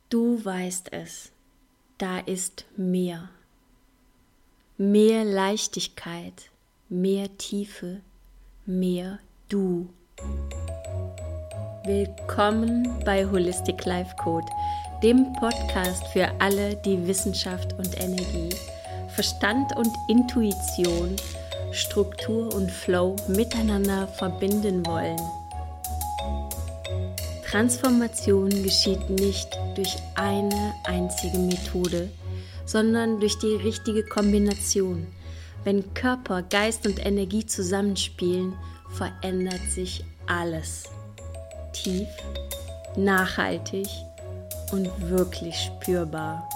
Du weißt es, da ist mehr. Mehr Leichtigkeit, mehr Tiefe, mehr du. Willkommen bei Holistic Life Code, dem Podcast für alle, die Wissenschaft und Energie, Verstand und Intuition, Struktur und Flow miteinander verbinden wollen. Transformation geschieht nicht durch eine einzige Methode, sondern durch die richtige Kombination. Wenn Körper, Geist und Energie zusammenspielen, verändert sich alles. Tief, nachhaltig und wirklich spürbar.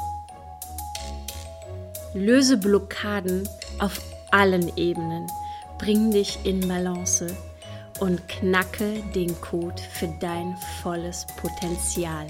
Löse Blockaden auf allen Ebenen, bring dich in Balance und knacke den Code für dein volles Potenzial.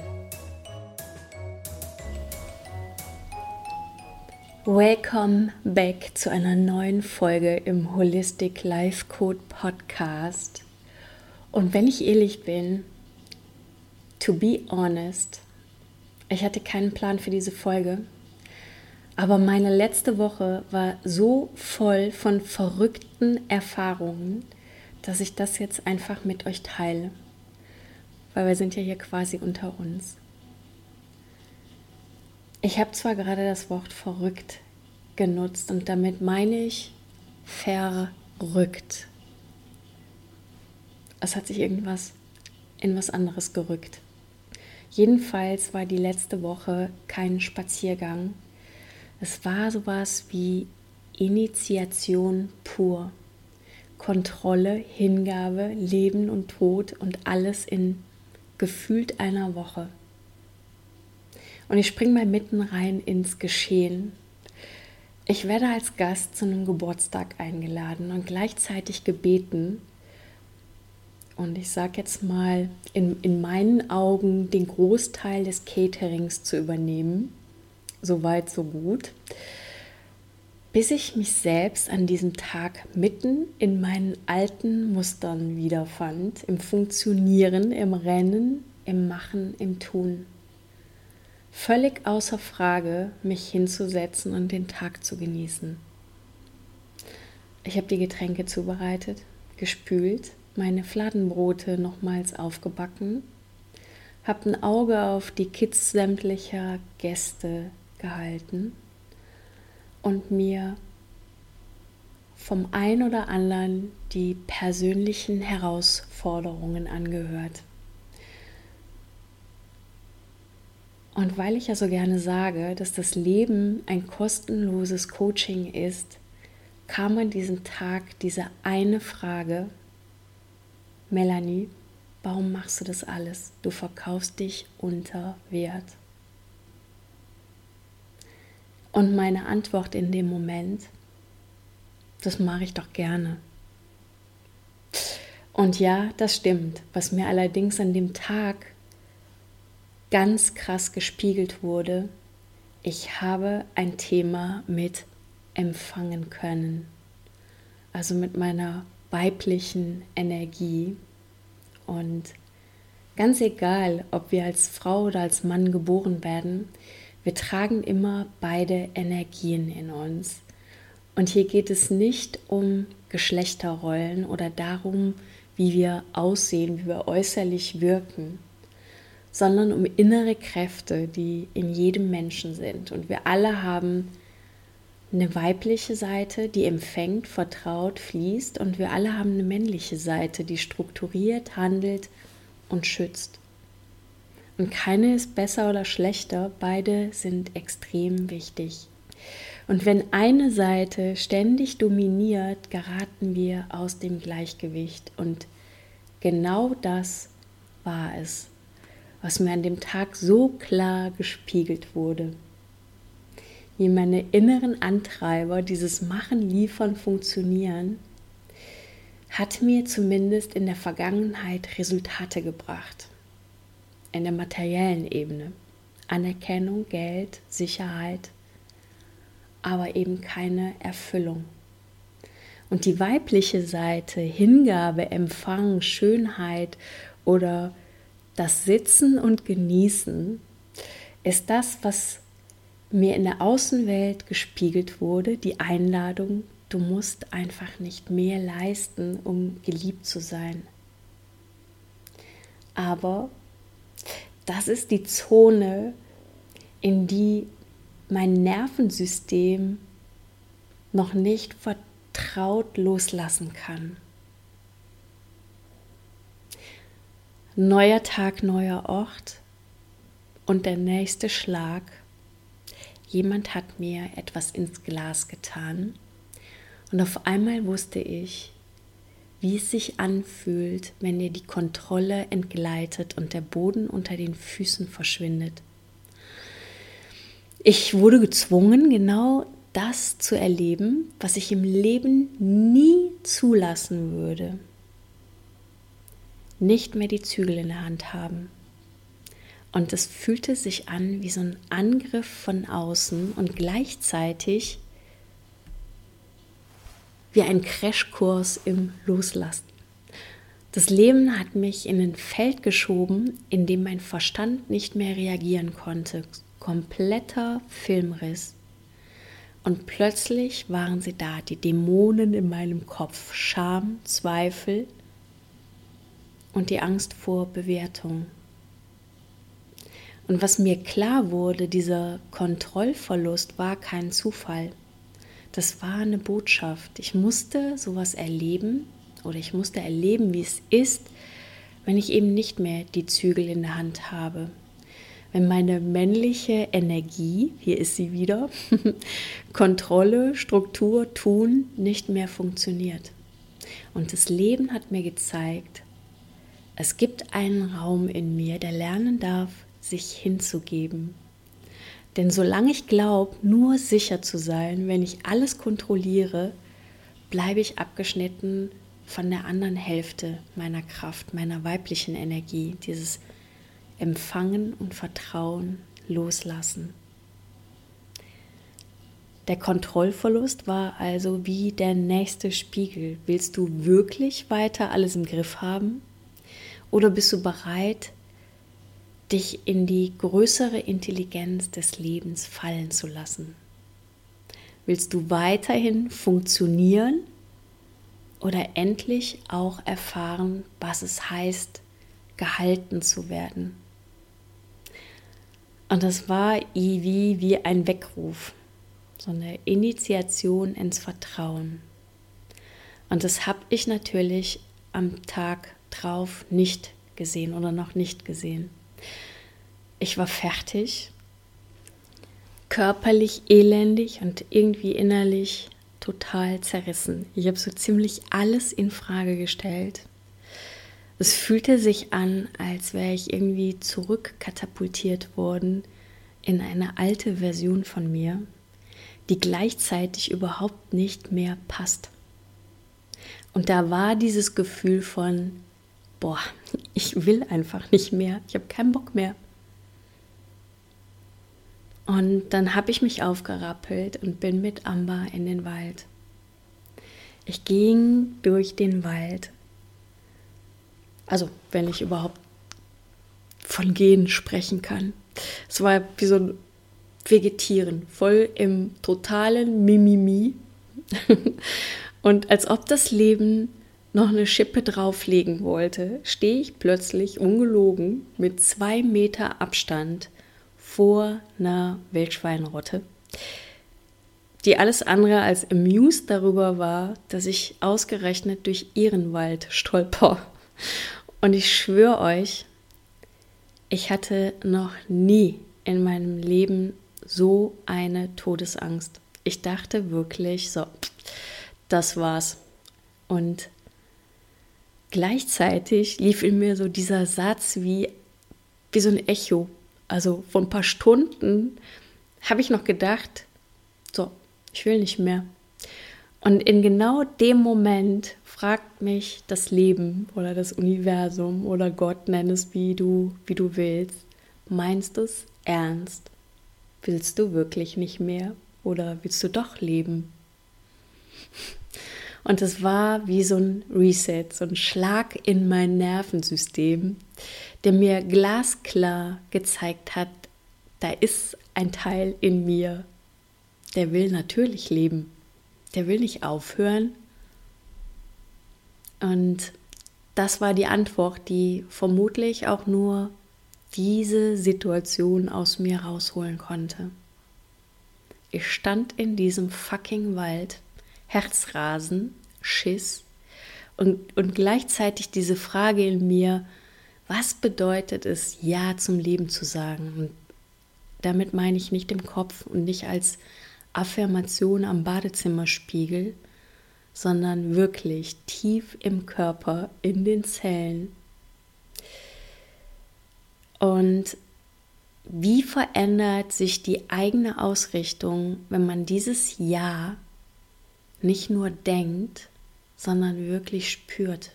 Welcome back zu einer neuen Folge im Holistic Life Code Podcast. Und wenn ich ehrlich bin, to be honest, ich hatte keinen Plan für diese Folge, aber meine letzte Woche war so voll von verrückten Erfahrungen, dass ich das jetzt einfach mit euch teile, weil wir sind ja hier quasi unter uns. Ich habe zwar gerade das Wort verrückt genutzt und damit meine ich verrückt. Es hat sich irgendwas in was anderes gerückt. Jedenfalls war die letzte Woche kein Spaziergang. Es war sowas wie Initiation pur. Kontrolle, Hingabe, Leben und Tod und alles in gefühlt einer Woche. Und ich springe mal mitten rein ins Geschehen. Ich werde als Gast zu einem Geburtstag eingeladen und gleichzeitig gebeten, und ich sage jetzt mal, in meinen Augen den Großteil des Caterings zu übernehmen. So weit, so gut. Bis ich mich selbst an diesem Tag mitten in meinen alten Mustern wiederfand, im Funktionieren, im Rennen, im Machen, im Tun. Völlig außer Frage, mich hinzusetzen und den Tag zu genießen. Ich habe die Getränke zubereitet, gespült, meine Fladenbrote nochmals aufgebacken, habe ein Auge auf die Kids sämtlicher Gäste gehalten und mir vom einen oder anderen die persönlichen Herausforderungen angehört. Und weil ich ja so gerne sage, dass das Leben ein kostenloses Coaching ist, kam an diesem Tag diese eine Frage: Melanie, warum machst du das alles? Du verkaufst dich unter Wert. Und meine Antwort in dem Moment: das mache ich doch gerne. Und ja, das stimmt. Was mir allerdings an dem Tag ganz krass gespiegelt wurde: ich habe ein Thema mit empfangen können. Also mit meiner weiblichen Energie. Und ganz egal, ob wir als Frau oder als Mann geboren werden, wir tragen immer beide Energien in uns. Und hier geht es nicht um Geschlechterrollen oder darum, wie wir aussehen, wie wir äußerlich wirken, sondern um innere Kräfte, die in jedem Menschen sind. Und wir alle haben eine weibliche Seite, die empfängt, vertraut, fließt, und wir alle haben eine männliche Seite, die strukturiert, handelt und schützt. Und keine ist besser oder schlechter, beide sind extrem wichtig. Und wenn eine Seite ständig dominiert, geraten wir aus dem Gleichgewicht. Und genau das war es, was mir an dem Tag so klar gespiegelt wurde. Wie meine inneren Antreiber, dieses Machen, Liefern, Funktionieren, hat mir zumindest in der Vergangenheit Resultate gebracht. In der materiellen Ebene. Anerkennung, Geld, Sicherheit, aber eben keine Erfüllung. Und die weibliche Seite, Hingabe, Empfang, Schönheit oder das Sitzen und Genießen, ist das, was mir in der Außenwelt gespiegelt wurde, die Einladung, du musst einfach nicht mehr leisten, um geliebt zu sein. Aber das ist die Zone, in die mein Nervensystem noch nicht vertraut loslassen kann. Neuer Tag, neuer Ort und der nächste Schlag. Jemand hat mir etwas ins Glas getan und auf einmal wusste ich, wie es sich anfühlt, wenn dir die Kontrolle entgleitet und der Boden unter den Füßen verschwindet. Ich wurde gezwungen, genau das zu erleben, was ich im Leben nie zulassen würde. Nicht mehr die Zügel in der Hand haben. Und es fühlte sich an wie so ein Angriff von außen und gleichzeitig wie ein Crashkurs im Loslassen. Das Leben hat mich in ein Feld geschoben, in dem mein Verstand nicht mehr reagieren konnte. Kompletter Filmriss. Und plötzlich waren sie da, die Dämonen in meinem Kopf. Scham, Zweifel und die Angst vor Bewertung. Und was mir klar wurde, dieser Kontrollverlust war kein Zufall. Das war eine Botschaft. Ich musste sowas erleben oder ich musste erleben, wie es ist, wenn ich eben nicht mehr die Zügel in der Hand habe. Wenn meine männliche Energie, hier ist sie wieder, Kontrolle, Struktur, Tun nicht mehr funktioniert. Und das Leben hat mir gezeigt, es gibt einen Raum in mir, der lernen darf, sich hinzugeben. Denn solange ich glaube, nur sicher zu sein, wenn ich alles kontrolliere, bleibe ich abgeschnitten von der anderen Hälfte meiner Kraft, meiner weiblichen Energie, dieses Empfangen und Vertrauen, Loslassen. Der Kontrollverlust war also wie der nächste Spiegel. Willst du wirklich weiter alles im Griff haben? Oder bist du bereit, dich in die größere Intelligenz des Lebens fallen zu lassen? Willst du weiterhin funktionieren oder endlich auch erfahren, was es heißt, gehalten zu werden? Und das war wie ein Weckruf, so eine Initiation ins Vertrauen. Und das habe ich natürlich am Tag drauf nicht gesehen oder noch nicht gesehen. Ich war fertig, körperlich elendig und irgendwie innerlich total zerrissen. Ich habe so ziemlich alles in Frage gestellt. Es fühlte sich an, als wäre ich irgendwie zurückkatapultiert worden in eine alte Version von mir, die gleichzeitig überhaupt nicht mehr passt. Und da war dieses Gefühl von, boah, ich will einfach nicht mehr, ich habe keinen Bock mehr. Und dann habe ich mich aufgerappelt und bin mit Amber in den Wald. Ich ging durch den Wald. Also, wenn ich überhaupt von Gehen sprechen kann. Es war wie so ein Vegetieren, voll im totalen Mimimi. Und als ob das Leben noch eine Schippe drauflegen wollte, stehe ich plötzlich ungelogen mit 2 Meter Abstand vor einer Wildschweinrotte, die alles andere als amused darüber war, dass ich ausgerechnet durch ihren Wald stolper. Und ich schwöre euch, ich hatte noch nie in meinem Leben so eine Todesangst. Ich dachte wirklich, so, das war's. Und gleichzeitig lief in mir so dieser Satz wie so ein Echo. Also vor ein paar Stunden habe ich noch gedacht, so, ich will nicht mehr. Und in genau dem Moment fragt mich das Leben oder das Universum oder Gott, nenn es wie du willst, meinst du es ernst? Willst du wirklich nicht mehr oder willst du doch leben? Und es war wie so ein Reset, so ein Schlag in mein Nervensystem, der mir glasklar gezeigt hat, da ist ein Teil in mir, der will natürlich leben, der will nicht aufhören. Und das war die Antwort, die vermutlich auch nur diese Situation aus mir rausholen konnte. Ich stand in diesem fucking Wald, Herzrasen, Schiss und gleichzeitig diese Frage in mir, was bedeutet es, Ja zum Leben zu sagen? Und damit meine ich nicht im Kopf und nicht als Affirmation am Badezimmerspiegel, sondern wirklich tief im Körper, in den Zellen. Und wie verändert sich die eigene Ausrichtung, wenn man dieses Ja nicht nur denkt, sondern wirklich spürt?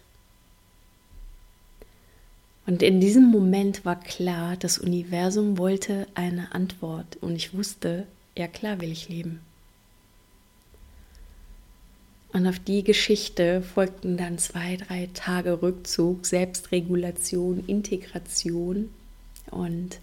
Und in diesem Moment war klar, das Universum wollte eine Antwort und ich wusste, ja klar will ich leben. Und auf die Geschichte folgten dann 2-3 Tage Rückzug, Selbstregulation, Integration und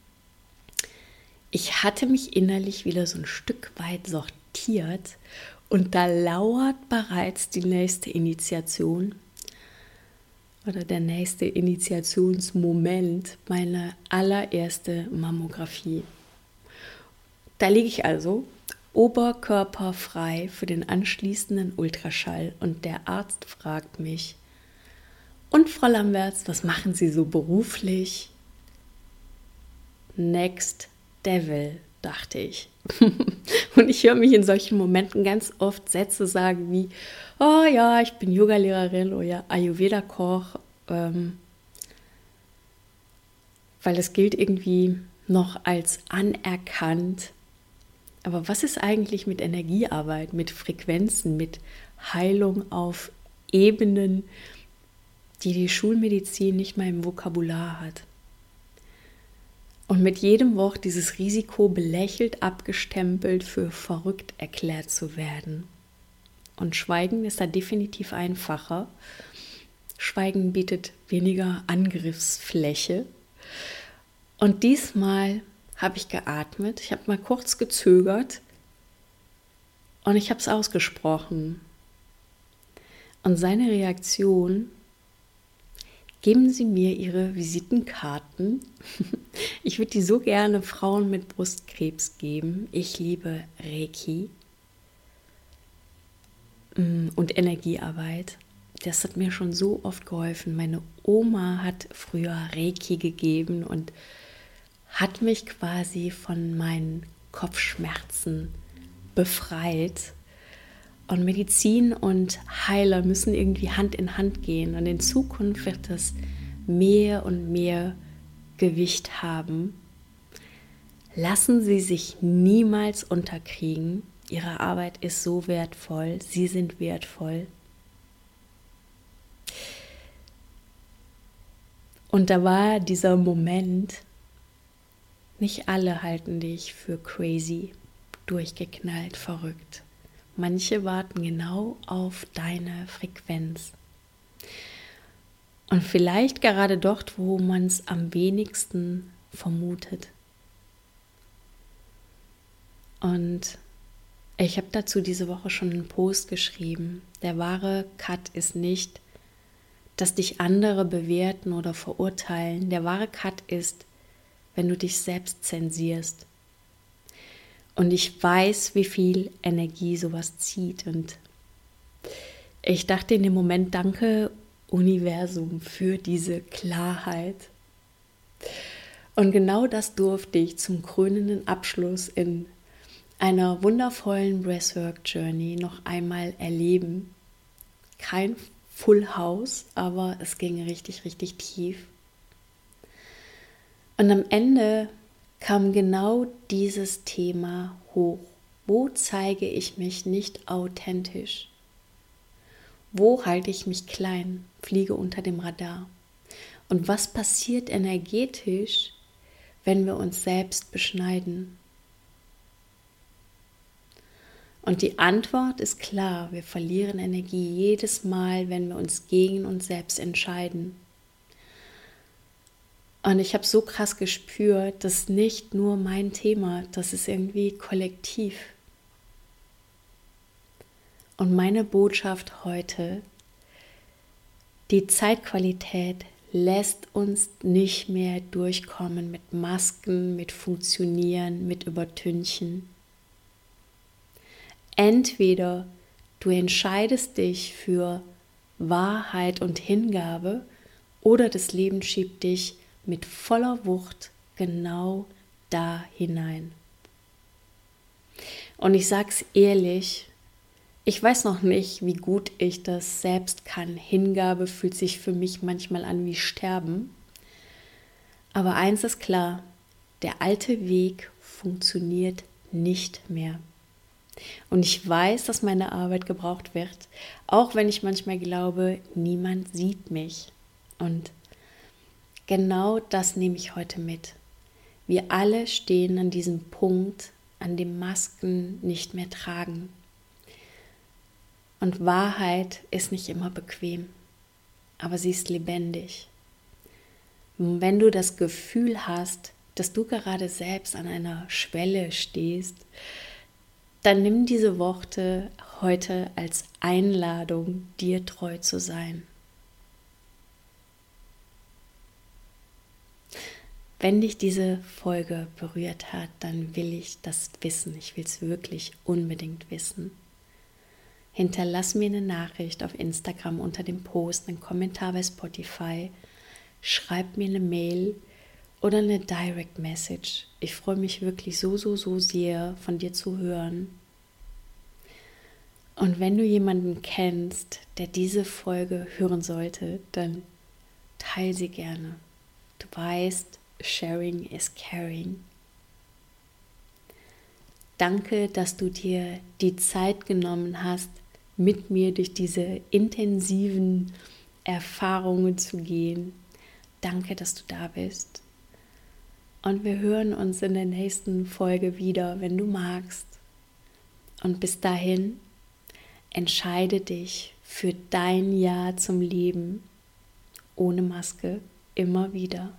ich hatte mich innerlich wieder so ein Stück weit sortiert und da lauert bereits die nächste Initiation oder der nächste Initiationsmoment, meine allererste Mammographie. Da liege ich also oberkörperfrei für den anschließenden Ultraschall und der Arzt fragt mich, und Frau Lamberts, was machen Sie so beruflich? Next Devil, dachte ich. Und ich höre mich in solchen Momenten ganz oft Sätze sagen wie, oh ja, ich bin Yogalehrerin oder Ayurveda-Koch, weil es gilt irgendwie noch als anerkannt. Aber was ist eigentlich mit Energiearbeit, mit Frequenzen, mit Heilung auf Ebenen, die die Schulmedizin nicht mal im Vokabular hat? Und mit jedem Wort dieses Risiko belächelt, abgestempelt, für verrückt erklärt zu werden. Und Schweigen ist da definitiv einfacher. Schweigen bietet weniger Angriffsfläche. Und diesmal habe ich geatmet, ich habe mal kurz gezögert und ich habe es ausgesprochen. Und seine Reaktion: Geben Sie mir Ihre Visitenkarten. Ich würde die so gerne Frauen mit Brustkrebs geben. Ich liebe Reiki und Energiearbeit. Das hat mir schon so oft geholfen. Meine Oma hat früher Reiki gegeben und hat mich quasi von meinen Kopfschmerzen befreit. Und Medizin und Heiler müssen irgendwie Hand in Hand gehen. Und in Zukunft wird es mehr und mehr Gewicht haben. Lassen Sie sich niemals unterkriegen. Ihre Arbeit ist so wertvoll. Sie sind wertvoll. Und da war dieser Moment, nicht alle halten dich für crazy, durchgeknallt, verrückt. Manche warten genau auf deine Frequenz. Und vielleicht gerade dort, wo man es am wenigsten vermutet. Und ich habe dazu diese Woche schon einen Post geschrieben. Der wahre Cut ist nicht, dass dich andere bewerten oder verurteilen. Der wahre Cut ist, wenn du dich selbst zensierst. Und ich weiß, wie viel Energie sowas zieht. Und ich dachte in dem Moment, danke Universum für diese Klarheit. Und genau das durfte ich zum krönenden Abschluss in einer wundervollen Breathwork Journey noch einmal erleben. Kein Full House, aber es ging richtig, richtig tief. Und am Ende kam genau dieses Thema hoch. Wo zeige ich mich nicht authentisch? Wo halte ich mich klein, fliege unter dem Radar? Und was passiert energetisch, wenn wir uns selbst beschneiden? Und die Antwort ist klar, wir verlieren Energie jedes Mal, wenn wir uns gegen uns selbst entscheiden. Und ich habe so krass gespürt, das ist nicht nur mein Thema, das ist irgendwie kollektiv. Und meine Botschaft heute: Die Zeitqualität lässt uns nicht mehr durchkommen mit Masken, mit Funktionieren, mit Übertünchen. Entweder du entscheidest dich für Wahrheit und Hingabe oder das Leben schiebt dich mit voller Wucht genau da hinein. Und ich sag's ehrlich, ich weiß noch nicht, wie gut ich das selbst kann. Hingabe fühlt sich für mich manchmal an wie Sterben. Aber eins ist klar: Der alte Weg funktioniert nicht mehr. Und ich weiß, dass meine Arbeit gebraucht wird, auch wenn ich manchmal glaube, niemand sieht mich. Und genau das nehme ich heute mit. Wir alle stehen an diesem Punkt, an dem Masken nicht mehr tragen. Und Wahrheit ist nicht immer bequem, aber sie ist lebendig. Und wenn du das Gefühl hast, dass du gerade selbst an einer Schwelle stehst, dann nimm diese Worte heute als Einladung, dir treu zu sein. Wenn dich diese Folge berührt hat, dann will ich das wissen. Ich will es wirklich unbedingt wissen. Hinterlass mir eine Nachricht auf Instagram unter dem Post, einen Kommentar bei Spotify, schreib mir eine Mail oder eine Direct Message. Ich freue mich wirklich so sehr, von dir zu hören. Und wenn du jemanden kennst, der diese Folge hören sollte, dann teile sie gerne. Du weißt, sharing is caring. Danke, dass du dir die Zeit genommen hast, mit mir durch diese intensiven Erfahrungen zu gehen. Danke, dass du da bist. Und wir hören uns in der nächsten Folge wieder, wenn du magst. Und bis dahin, entscheide dich für dein Ja zum Leben. Ohne Maske, immer wieder.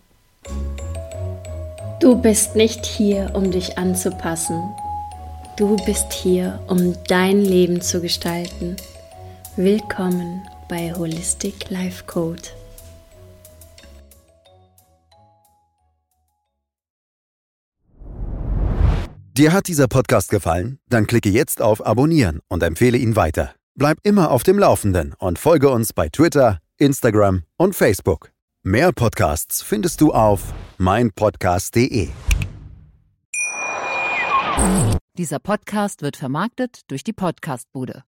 Du bist nicht hier, um dich anzupassen. Du bist hier, um dein Leben zu gestalten. Willkommen bei Holistic Life Code. Dir hat dieser Podcast gefallen? Dann klicke jetzt auf Abonnieren und empfehle ihn weiter. Bleib immer auf dem Laufenden und folge uns bei Twitter, Instagram und Facebook. Mehr Podcasts findest du auf meinpodcast.de. Dieser Podcast wird vermarktet durch die Podcast-Bude.